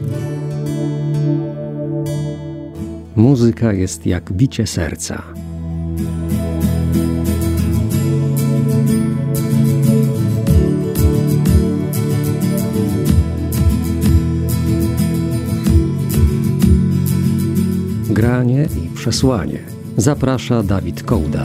Muzyka jest jak bicie serca. Granie i przesłanie. Zaprasza Dawid Kołda.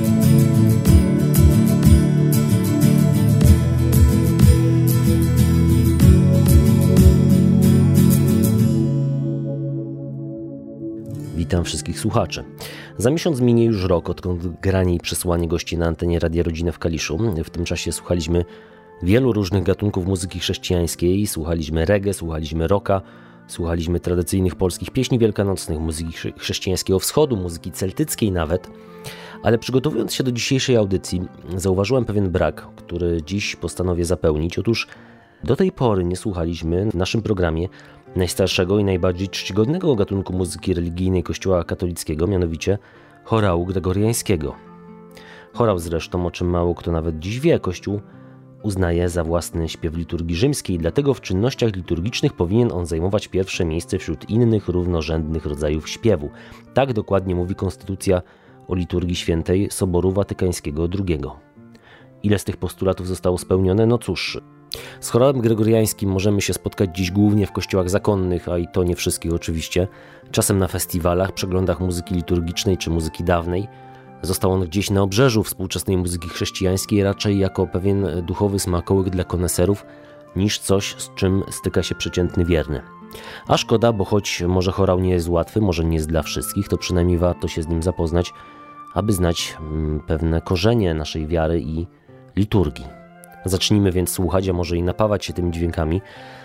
Witam wszystkich słuchaczy. Za miesiąc minie już rok, odkąd granie i przesłanie gości na antenie Radia Rodzina w Kaliszu. W tym czasie słuchaliśmy wielu różnych gatunków muzyki chrześcijańskiej. Słuchaliśmy reggae, słuchaliśmy rocka, słuchaliśmy tradycyjnych polskich pieśni wielkanocnych, muzyki chrześcijańskiego wschodu, muzyki celtyckiej nawet. Ale przygotowując się do dzisiejszej audycji, zauważyłem pewien brak, który dziś postanowię zapełnić. Otóż do tej pory nie słuchaliśmy w naszym programie najstarszego i najbardziej czcigodnego gatunku muzyki religijnej Kościoła katolickiego, mianowicie chorału gregoriańskiego. Chorał zresztą, o czym mało kto nawet dziś wie, Kościół uznaje za własny śpiew liturgii rzymskiej, dlatego w czynnościach liturgicznych powinien on zajmować pierwsze miejsce wśród innych równorzędnych rodzajów śpiewu. Tak dokładnie mówi Konstytucja o liturgii świętej Soboru Watykańskiego II. Ile z tych postulatów zostało spełnione? No cóż, z chorałem gregoriańskim możemy się spotkać dziś głównie w kościołach zakonnych, a i to nie wszystkich oczywiście, czasem na festiwalach, przeglądach muzyki liturgicznej czy muzyki dawnej. Został on gdzieś na obrzeżu współczesnej muzyki chrześcijańskiej, raczej jako pewien duchowy smakołyk dla koneserów, niż coś, z czym styka się przeciętny wierny. A szkoda, bo choć może chorał nie jest łatwy, może nie jest dla wszystkich, to przynajmniej warto się z nim zapoznać, aby znać pewne korzenie naszej wiary i liturgii. Zacznijmy więc słuchać, a może i napawać się tymi dźwiękami.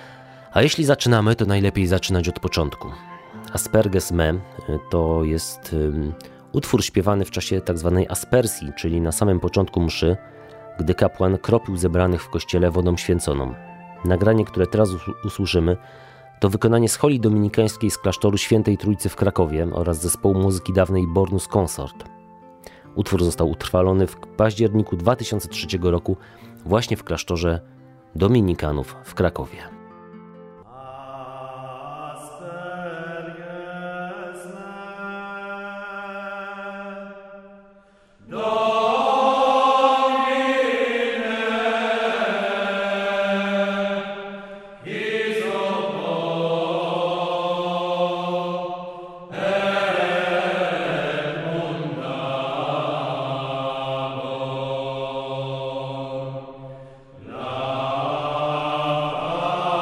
A jeśli zaczynamy, to najlepiej zaczynać od początku. Asperges me to jest utwór śpiewany w czasie tzw. aspersji, czyli na samym początku mszy, gdy kapłan kropił zebranych w kościele wodą święconą. Nagranie, które teraz usłyszymy, to wykonanie scholi dominikańskiej z klasztoru Świętej Trójcy w Krakowie oraz zespołu muzyki dawnej Bornus Consort. Utwór został utrwalony w październiku 2003 roku właśnie w klasztorze dominikanów w Krakowie. La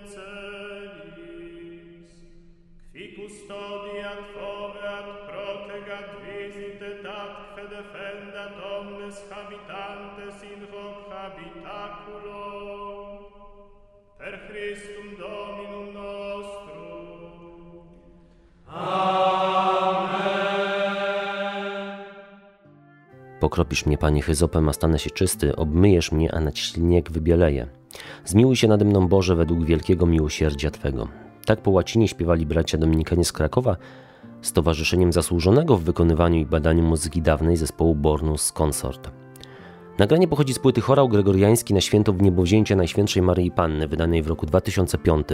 qui custodiat foveat protegat visitetat que defendat omnes habitantes in hoc habitaculo per Christum Dominum nostrum. Amen. Pokropisz mnie, Panie, hyzopem, a stanę się czysty, obmyjesz mnie, a na śnieg wybieleję. Zmiłuj się nade mną, Boże, według wielkiego miłosierdzia Twego. Tak po łacinie śpiewali bracia dominikanie z Krakowa, stowarzyszeniem zasłużonego w wykonywaniu i badaniu muzyki dawnej zespołu Bornus Consort. Nagranie pochodzi z płyty Chorał Gregoriański na święto Wniebowzięcia Najświętszej Maryi Panny, wydanej w roku 2005.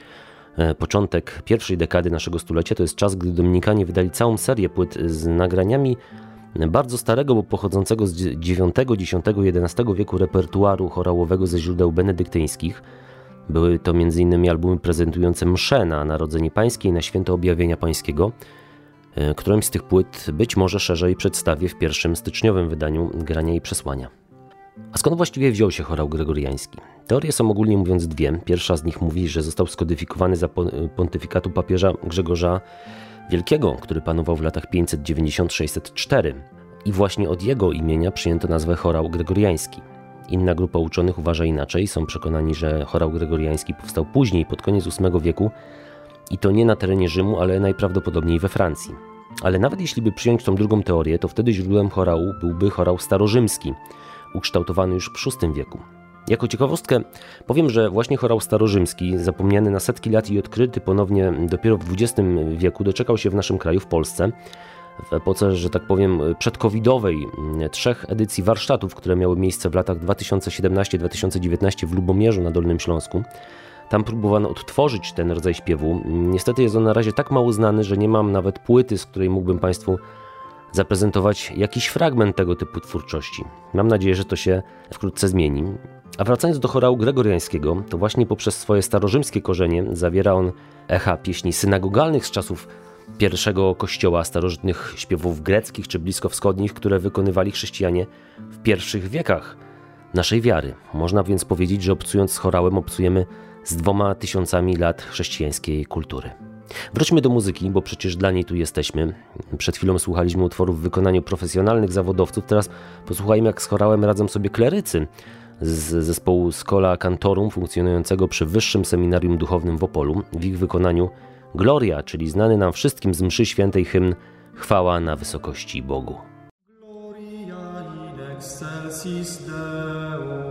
Początek pierwszej dekady naszego stulecia to jest czas, gdy dominikanie wydali całą serię płyt z nagraniami bardzo starego, bo pochodzącego z IX, X, XI wieku repertuaru chorałowego ze źródeł benedyktyńskich. Były to m.in. albumy prezentujące msze na Narodzenie Pańskie i na Święto Objawienia Pańskiego. Którąś z tych płyt być może szerzej przedstawię w pierwszym styczniowym wydaniu Grania i Przesłania. A skąd właściwie wziął się chorał gregoriański? Teorie są ogólnie mówiąc dwie. Pierwsza z nich mówi, że został skodyfikowany za pontyfikatu papieża Grzegorza Wielkiego, który panował w latach 590-604 i właśnie od jego imienia przyjęto nazwę chorał gregoriański. Inna grupa uczonych uważa inaczej, są przekonani, że chorał gregoriański powstał później, pod koniec VIII wieku i to nie na terenie Rzymu, ale najprawdopodobniej we Francji. Ale nawet jeśli by przyjąć tą drugą teorię, to wtedy źródłem chorału byłby chorał starorzymski, ukształtowany już w VI wieku. Jako ciekawostkę powiem, że właśnie chorał starorzymski, zapomniany na setki lat i odkryty ponownie dopiero w XX wieku, doczekał się w naszym kraju, w Polsce, w epoce, że tak powiem, przedcovidowej 3 edycji warsztatów, które miały miejsce w latach 2017-2019 w Lubomierzu na Dolnym Śląsku. Tam próbowano odtworzyć ten rodzaj śpiewu. Niestety jest on na razie tak mało znany, że nie mam nawet płyty, z której mógłbym Państwu zaprezentować jakiś fragment tego typu twórczości. Mam nadzieję, że to się wkrótce zmieni. A wracając do chorału gregoriańskiego, to właśnie poprzez swoje starorzymskie korzenie zawiera on echa pieśni synagogalnych z czasów pierwszego kościoła, starożytnych śpiewów greckich czy bliskowschodnich, które wykonywali chrześcijanie w pierwszych wiekach naszej wiary. Można więc powiedzieć, że obcując z chorałem obcujemy z 2000 lat chrześcijańskiej kultury. Wróćmy do muzyki, bo przecież dla niej tu jesteśmy. Przed chwilą słuchaliśmy utworów w wykonaniu profesjonalnych zawodowców, teraz posłuchajmy, jak z chorałem radzą sobie klerycy z zespołu Schola Cantorum, funkcjonującego przy Wyższym Seminarium Duchownym w Opolu. W ich wykonaniu Gloria, czyli znany nam wszystkim z mszy świętej hymn Chwała na wysokości Bogu. Gloria in excelsis Deo,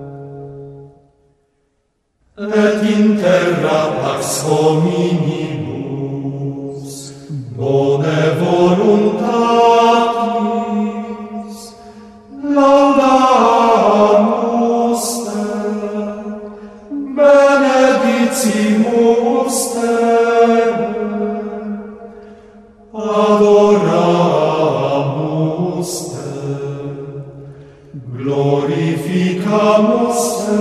et in terra pax hominibus, bone voluntatis, laudamus te, benedicimus te, adoramus te, glorificamus te,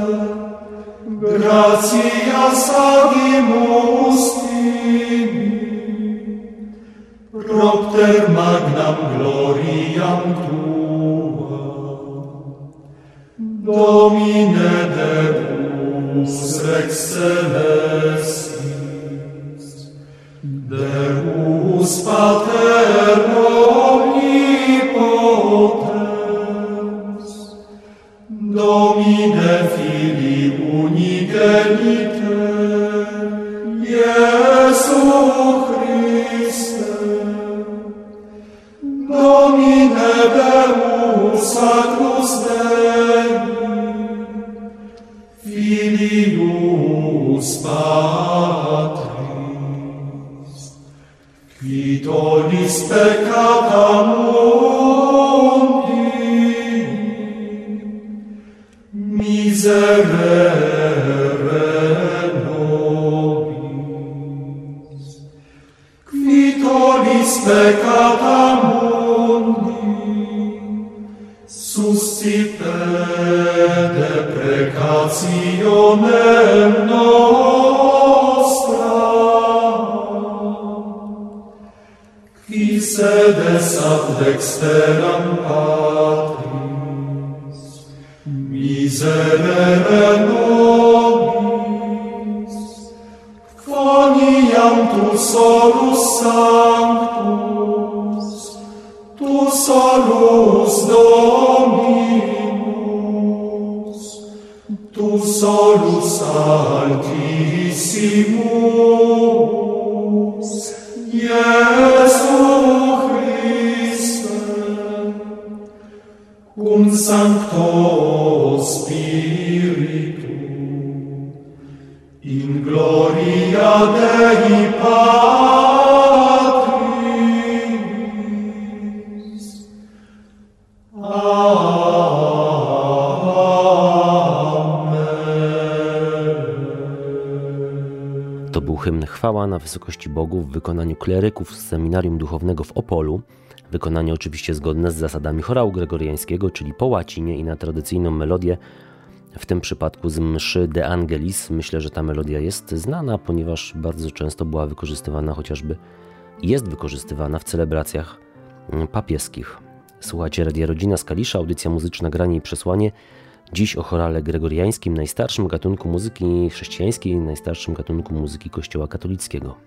gratias agimus tibi, propter magnam gloriam tua, Domine Deus rex celestis, Deus Pater omnipotens, Domine Filii unigeniter, Iesu Christe, Domine Deus Sacrus Dei, Filius Patris, qui tollis peccata mundi, miserere nobis, qui tollis peccata mundi, suscite deprecationem nostra, qui sedes ad dexteram Patris, miserere nobis, solus altissimus, Iesu Christe, cum Sancto Spiritu, in gloria Dei Patris. To był hymn Chwała na wysokości Bogu w wykonaniu kleryków z Seminarium Duchownego w Opolu. Wykonanie oczywiście zgodne z zasadami chorału gregoriańskiego, czyli po łacinie i na tradycyjną melodię, w tym przypadku z mszy De Angelis. Myślę, że ta melodia jest znana, ponieważ bardzo często była wykorzystywana, chociażby jest wykorzystywana w celebracjach papieskich. Słuchacie Radia Rodzina z Kalisza, audycja muzyczna Granie i Przesłanie. Dziś o chorale gregoriańskim, najstarszym gatunku muzyki chrześcijańskiej, najstarszym gatunku muzyki Kościoła katolickiego.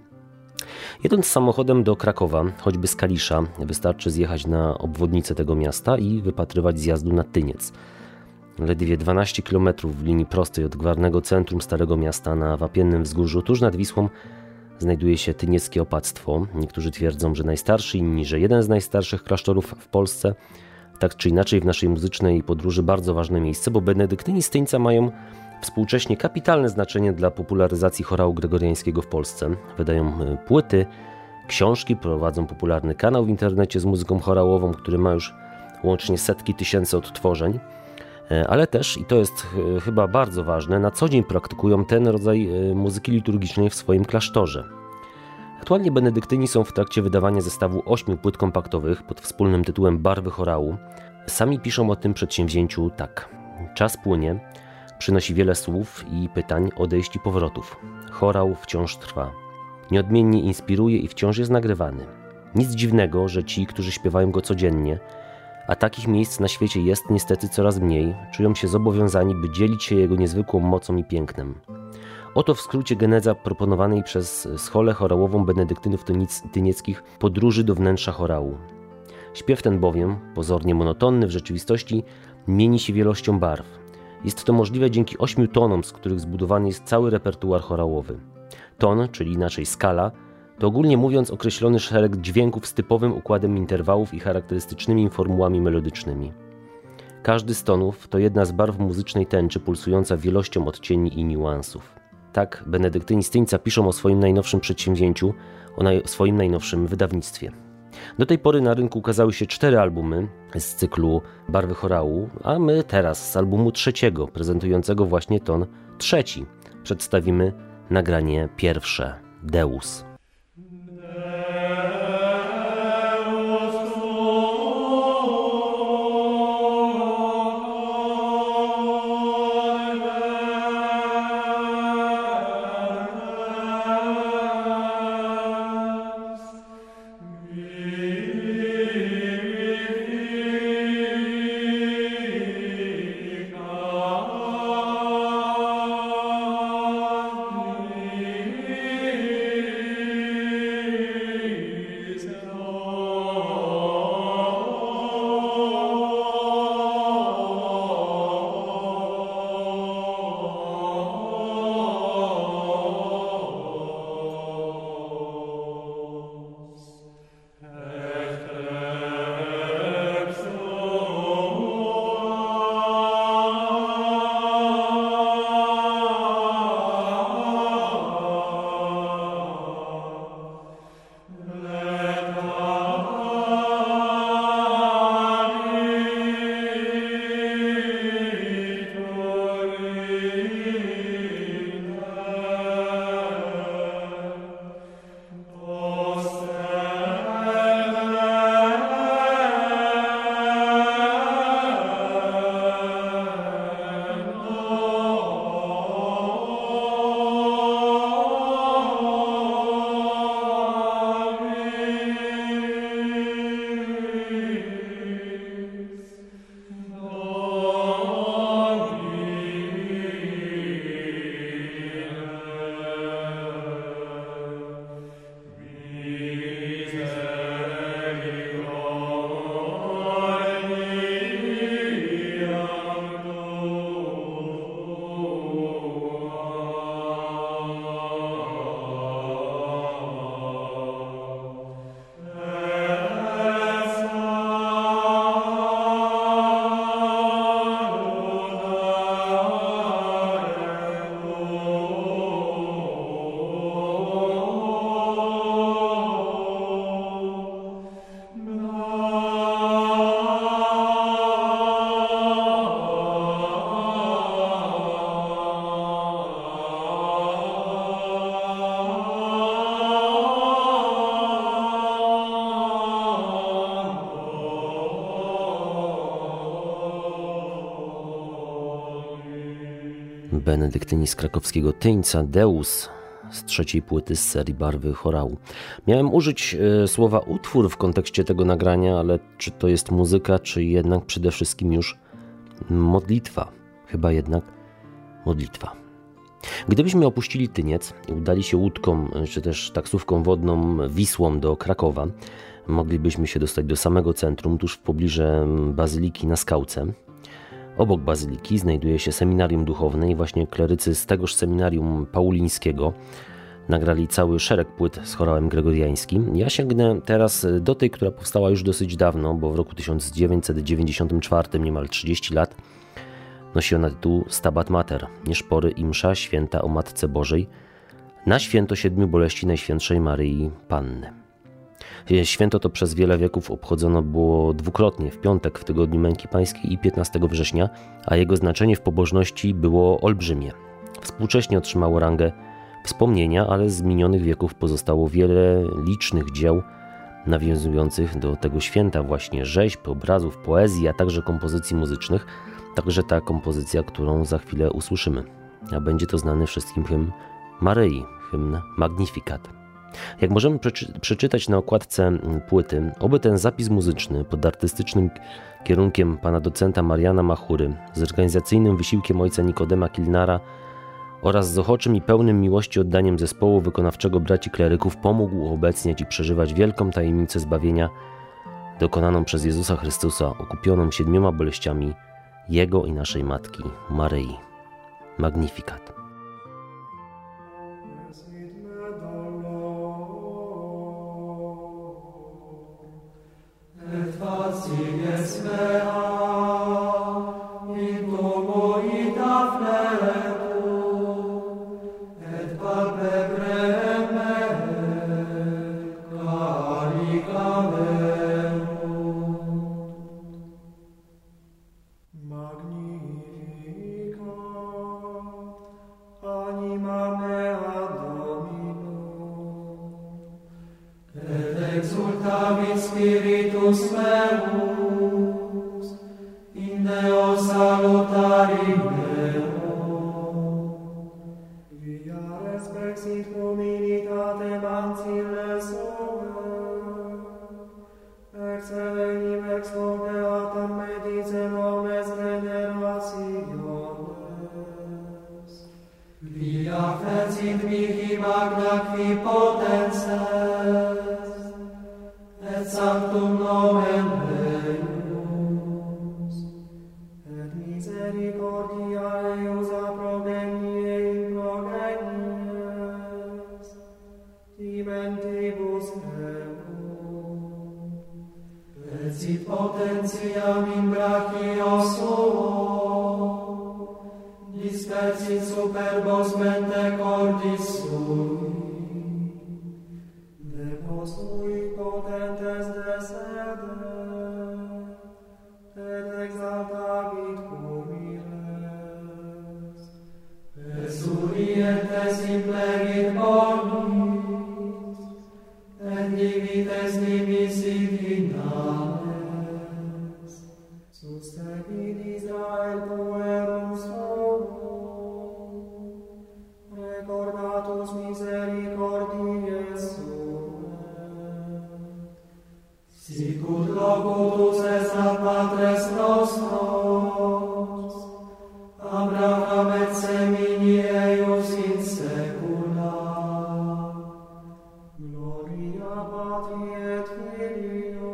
Jedąc samochodem do Krakowa, choćby z Kalisza, wystarczy zjechać na obwodnicę tego miasta i wypatrywać zjazdu na Tyniec. Ledwie 12 km w linii prostej od gwarnego centrum Starego Miasta na Wapiennym Wzgórzu, tuż nad Wisłą, znajduje się tynieckie opactwo. Niektórzy twierdzą, że najstarszy, inni, że jeden z najstarszych klasztorów w Polsce. Tak czy inaczej w naszej muzycznej podróży bardzo ważne miejsce, bo benedyktyni z Tyńca mają współcześnie kapitalne znaczenie dla popularyzacji chorału gregoriańskiego w Polsce. Wydają płyty, książki, prowadzą popularny kanał w internecie z muzyką chorałową, który ma już łącznie setki tysięcy odtworzeń. Ale też, i to jest chyba bardzo ważne, na co dzień praktykują ten rodzaj muzyki liturgicznej w swoim klasztorze. Aktualnie benedyktyni są w trakcie wydawania zestawu 8 płyt kompaktowych pod wspólnym tytułem Barwy chorału. Sami piszą o tym przedsięwzięciu tak. Czas płynie, przynosi wiele słów i pytań, odejść i powrotów. Chorał wciąż trwa. Nieodmiennie inspiruje i wciąż jest nagrywany. Nic dziwnego, że ci, którzy śpiewają go codziennie, a takich miejsc na świecie jest niestety coraz mniej, czują się zobowiązani, by dzielić się jego niezwykłą mocą i pięknem. Oto w skrócie geneza proponowanej przez scholę chorałową benedyktynów tynieckich podróży do wnętrza chorału. Śpiew ten bowiem, pozornie monotonny, w rzeczywistości mieni się wielością barw. Jest to możliwe dzięki 8 tonom, z których zbudowany jest cały repertuar chorałowy. Ton, czyli inaczej skala, to ogólnie mówiąc określony szereg dźwięków z typowym układem interwałów i charakterystycznymi formułami melodycznymi. Każdy z tonów to jedna z barw muzycznej tęczy pulsująca wielością odcieni i niuansów. Tak benedyktyni z Tyńca piszą o swoim najnowszym przedsięwzięciu, o swoim najnowszym wydawnictwie. Do tej pory na rynku ukazały się 4 albumy z cyklu Barwy chorału, a my teraz z albumu 3, prezentującego właśnie ton 3, przedstawimy nagranie pierwsze, Deus. Benedyktyni z krakowskiego Tyńca, Deus z trzeciej płyty z serii Barwy chorału. Miałem użyć słowa utwór w kontekście tego nagrania, ale czy to jest muzyka, czy jednak przede wszystkim już modlitwa? Chyba jednak modlitwa. Gdybyśmy opuścili Tyniec i udali się łódką, czy też taksówką wodną Wisłą do Krakowa, moglibyśmy się dostać do samego centrum, tuż w pobliżu Bazyliki na Skałce. Obok Bazyliki znajduje się seminarium duchowne i właśnie klerycy z tegoż seminarium paulińskiego nagrali cały szereg płyt z chorałem gregoriańskim. Ja sięgnę teraz do tej, która powstała już dosyć dawno, bo w roku 1994, niemal 30 lat, nosi ona tytuł Stabat Mater, nieszpory i msza święta o Matce Bożej na święto 7 boleści Najświętszej Maryi Panny. Święto to przez wiele wieków obchodzono było dwukrotnie, w piątek w tygodniu Męki Pańskiej i 15 września, a jego znaczenie w pobożności było olbrzymie. Współcześnie otrzymało rangę wspomnienia, ale z minionych wieków pozostało wiele licznych dzieł nawiązujących do tego święta, właśnie rzeźb, obrazów, poezji, a także kompozycji muzycznych, także ta kompozycja, którą za chwilę usłyszymy. A będzie to znany wszystkim hymn Maryi, hymn Magnificat. Jak możemy przeczytać na okładce płyty, oby ten zapis muzyczny pod artystycznym kierunkiem pana docenta Mariana Machury, z organizacyjnym wysiłkiem ojca Nikodema Kilnara oraz z ochoczym i pełnym miłości oddaniem zespołu wykonawczego braci kleryków pomógł uobecniać i przeżywać wielką tajemnicę zbawienia dokonaną przez Jezusa Chrystusa, okupioną 7 boleściami Jego i naszej Matki Maryi. Magnificat. Facies mea, in tuo ita fletu, et palpebre me, carica verum. Magnificat, anima mea Domino, et exultavit spiritus meus, in Deo salutari meo. Via respexit humilitate mancille sole, ex evenim ex logeatam medice nomes generationes. Via fecit mihi magna qui potens est, et sanctum nomen eius, et misericordia eius a progenie in progenies, diventibus eum, et sit potentiam in brachio suo, dispersit superbos mente cordis sui, Demos sui potentes descende, et exaltavit humiles, et surientes implegit bonis, et divites dimisit finales, sustenit Israel puerum solum, recordatus misericordiae suae. Sicut locutus est ad patres nostros, Abraham et semini eius in saecula. Gloria Patri et Filio,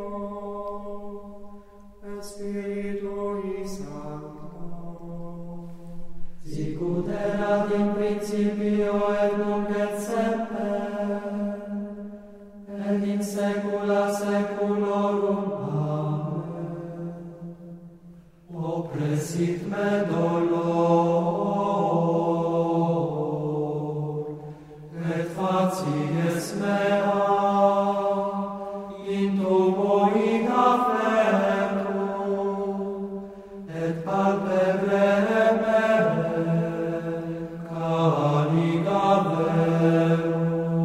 et Spiritui Sancto, sicut erat in principio et nunc et semper, et in saecula saeculorum. Amen. Oppressit me dolor, et facies mea, in tuo ita flectum, et palpebre me, carica verum.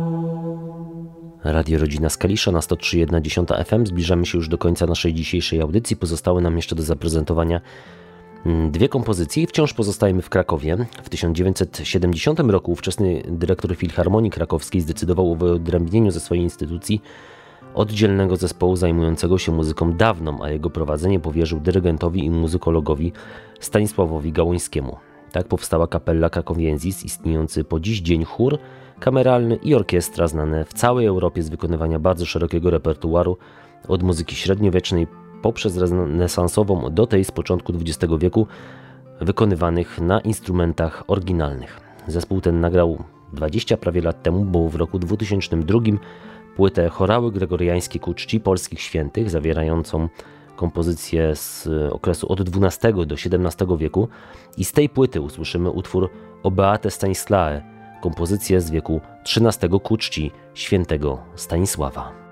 Radio Rodzina z Kalisza na 103,1 FM. Zbliżamy się już do końca naszej dzisiejszej audycji. Pozostały nam jeszcze do zaprezentowania Dwie kompozycje i wciąż pozostajemy w Krakowie. W 1970 roku ówczesny dyrektor Filharmonii Krakowskiej zdecydował o wyodrębnieniu ze swojej instytucji oddzielnego zespołu zajmującego się muzyką dawną, a jego prowadzenie powierzył dyrygentowi i muzykologowi Stanisławowi Gałońskiemu. Tak powstała Kapella Krakowiensis, istniejący po dziś dzień chór kameralny i orkiestra znane w całej Europie z wykonywania bardzo szerokiego repertuaru od muzyki średniowiecznej poprzez renesansową do tej z początku XX wieku wykonywanych na instrumentach oryginalnych. Zespół ten nagrał 20 prawie lat temu, bo w roku 2002 płytę Chorały Gregoriańskie ku czci polskich świętych, zawierającą kompozycje z okresu od XII do XVII wieku i z tej płyty usłyszymy utwór O Beate Stanislae, kompozycję z wieku XIII ku czci świętego Stanisława.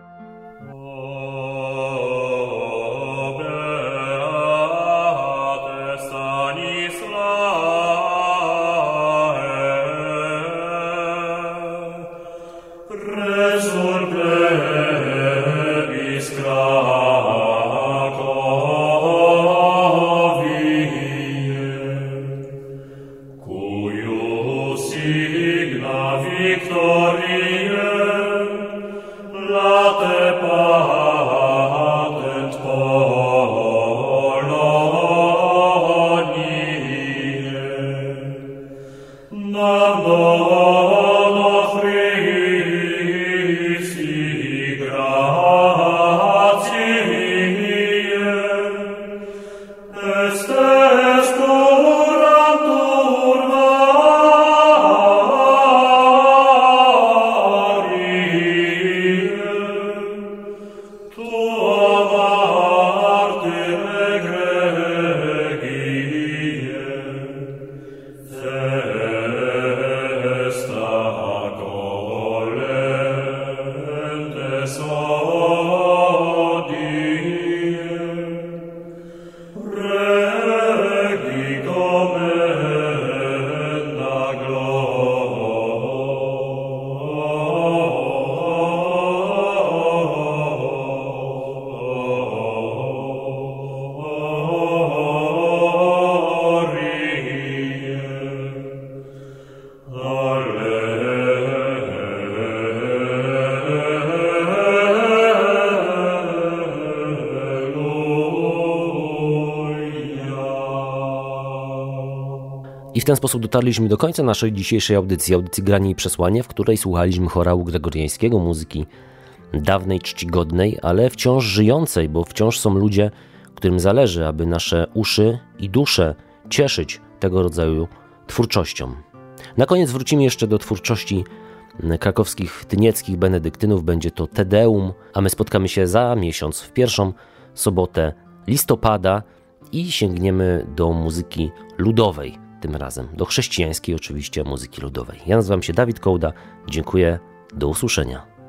I w ten sposób dotarliśmy do końca naszej dzisiejszej audycji Granie i Przesłanie, w której słuchaliśmy chorału gregoriańskiego, muzyki dawnej, czcigodnej, ale wciąż żyjącej, bo wciąż są ludzie, którym zależy, aby nasze uszy i dusze cieszyć tego rodzaju twórczością. Na koniec wrócimy jeszcze do twórczości krakowskich tynieckich benedyktynów. Będzie to Te Deum, a my spotkamy się za miesiąc w pierwszą sobotę listopada i sięgniemy do muzyki ludowej. Tym razem do chrześcijańskiej oczywiście muzyki ludowej. Ja nazywam się Dawid Kołda. Dziękuję. Do usłyszenia.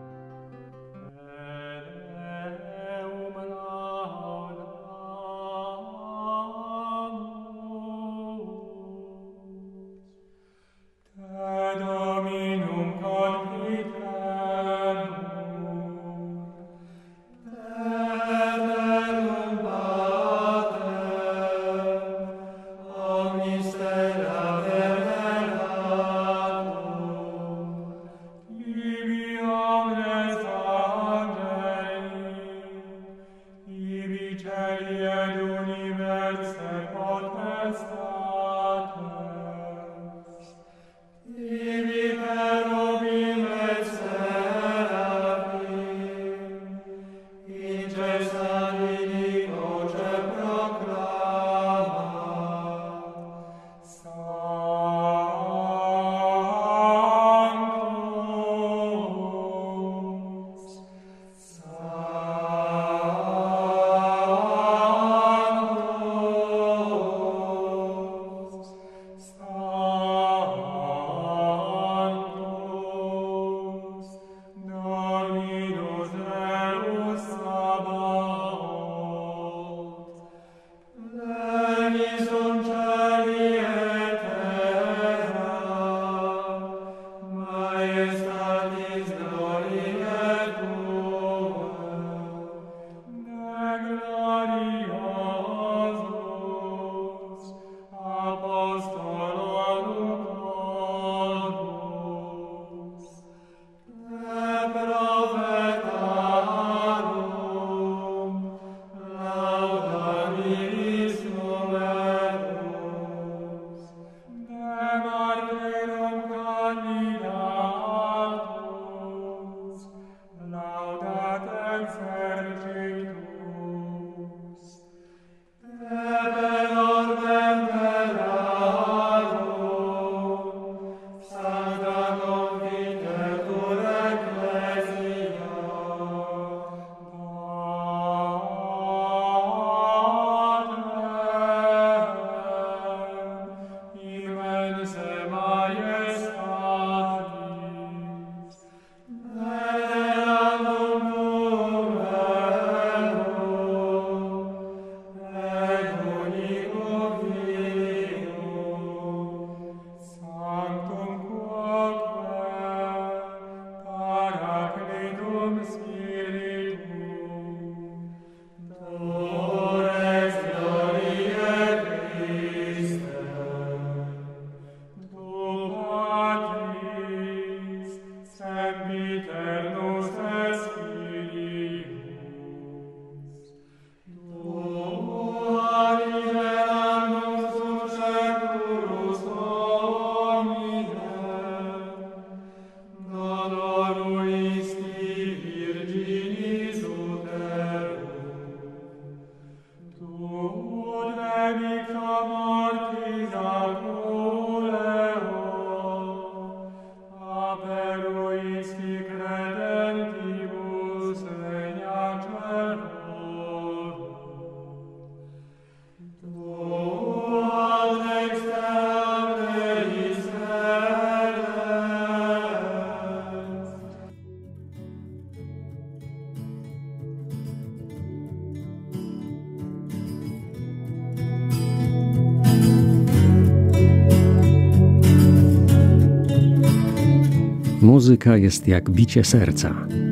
Muzyka jest jak bicie serca.